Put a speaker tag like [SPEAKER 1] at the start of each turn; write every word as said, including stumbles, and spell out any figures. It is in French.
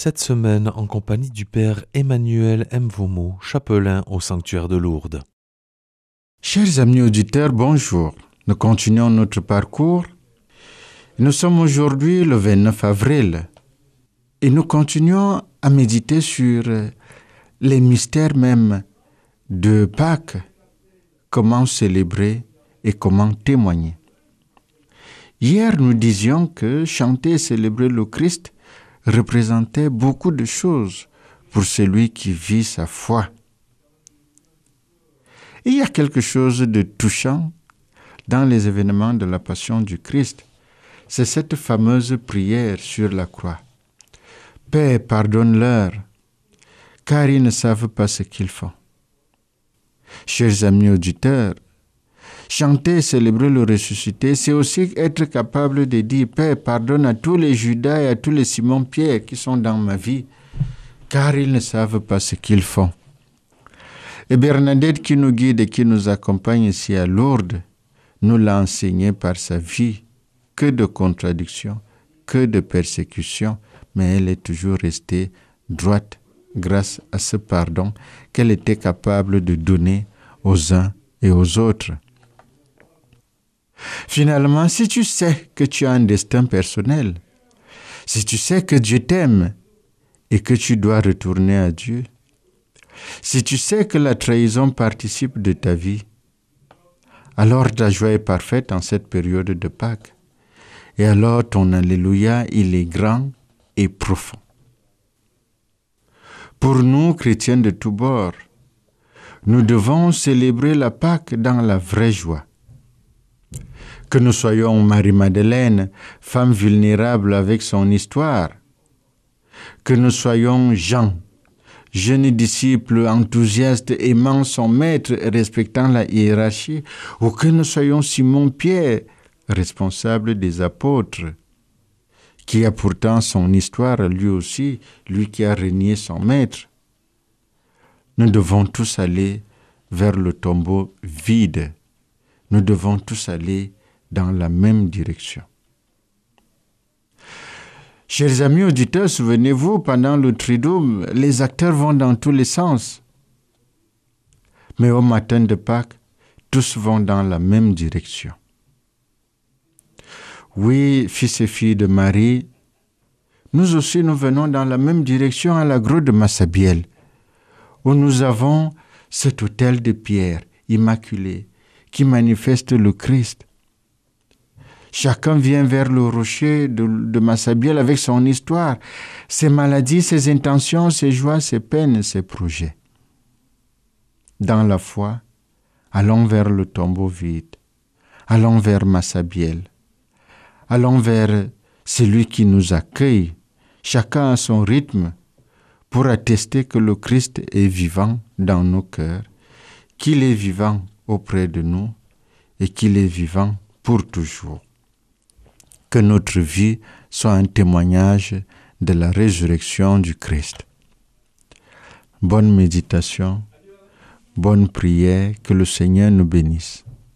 [SPEAKER 1] cette semaine en compagnie du Père Emmanuel Mvomo, chapelain au sanctuaire de Lourdes.
[SPEAKER 2] Chers amis auditeurs, bonjour. Nous continuons notre parcours. Nous sommes aujourd'hui le vingt-neuf avril et nous continuons à méditer sur les mystères même de Pâques, comment célébrer et comment témoigner. Hier, nous disions que chanter et célébrer le Christ représentait beaucoup de choses pour celui qui vit sa foi. Et il y a quelque chose de touchant dans les événements de la Passion du Christ. C'est cette fameuse prière sur la croix. « Père, pardonne-leur, car ils ne savent pas ce qu'ils font. » Chers amis auditeurs, chanter et célébrer le ressuscité, c'est aussi être capable de dire « Père, pardonne à tous les Judas et à tous les Simon-Pierre qui sont dans ma vie, car ils ne savent pas ce qu'ils font. » Et Bernadette qui nous guide et qui nous accompagne ici à Lourdes, nous l'a enseigné par sa vie. Que de contradictions, que de persécutions, mais elle est toujours restée droite grâce à ce pardon qu'elle était capable de donner aux uns et aux autres. Finalement, si tu sais que tu as un destin personnel, si tu sais que Dieu t'aime et que tu dois retourner à Dieu, si tu sais que la trahison participe de ta vie, alors ta joie est parfaite en cette période de Pâques. Et alors ton Alléluia, il est grand et profond. Pour nous, chrétiens de tous bords, nous devons célébrer la Pâques dans la vraie joie. Que nous soyons Marie-Madeleine, femme vulnérable avec son histoire, que nous soyons Jean, jeune disciple enthousiaste aimant son maître et respectant la hiérarchie, ou que nous soyons Simon-Pierre, responsable des apôtres, qui a pourtant son histoire lui aussi, lui qui a renié son maître. Nous devons tous aller vers le tombeau vide. Nous devons tous aller dans la même direction. Chers amis auditeurs, souvenez-vous, pendant le Triduum, les acteurs vont dans tous les sens. Mais au matin de Pâques, tous vont dans la même direction. Oui, fils et filles de Marie, nous aussi nous venons dans la même direction à la grotte de Massabielle, où nous avons cet autel de pierre immaculé qui manifeste le Christ. Chacun vient vers le rocher de, de Massabielle avec son histoire, ses maladies, ses intentions, ses joies, ses peines, ses projets. Dans la foi, allons vers le tombeau vide, allons vers Massabielle, allons vers celui qui nous accueille, chacun à son rythme, pour attester que le Christ est vivant dans nos cœurs, qu'il est vivant auprès de nous et qu'il est vivant pour toujours. Que notre vie soit un témoignage de la résurrection du Christ. Bonne méditation, bonne prière, que le Seigneur nous bénisse.